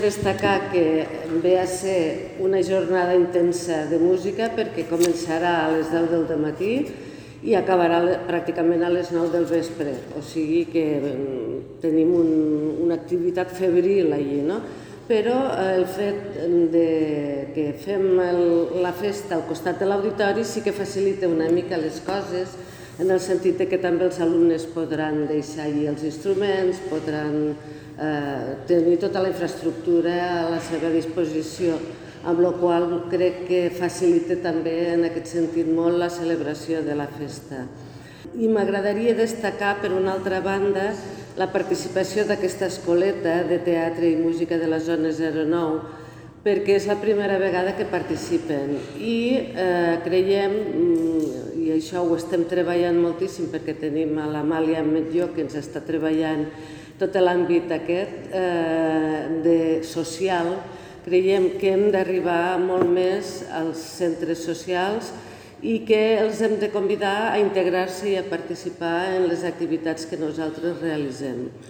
Destacar que ve a ser una jornada intensa de música perquè començarà a les 10 del matí i acabarà pràcticament a les 9 del vespre, o sigui que tenim una activitat febril allí, no? Però el fet que fem la festa al costat de l'auditori sí que facilita una mica les coses, en el sentit que també els alumnes podran deixar allí els instruments, podran tenir tota la infraestructura a la seva disposició, amb la qual crec que facilita també en aquest sentit molt la celebració de la festa. I m'agradaria destacar, per una altra banda, la participació d'aquesta escoleta de teatre i música de la zona 09, perquè és la primera vegada que participen i creiem, i això ho estem treballant moltíssim perquè tenim a l'Amàlia Metlló que ens està treballant tot l'àmbit aquest social, creiem que hem d'arribar molt més als centres socials i que els hem de convidar a integrar-se i a participar en les activitats que nosaltres realitzem.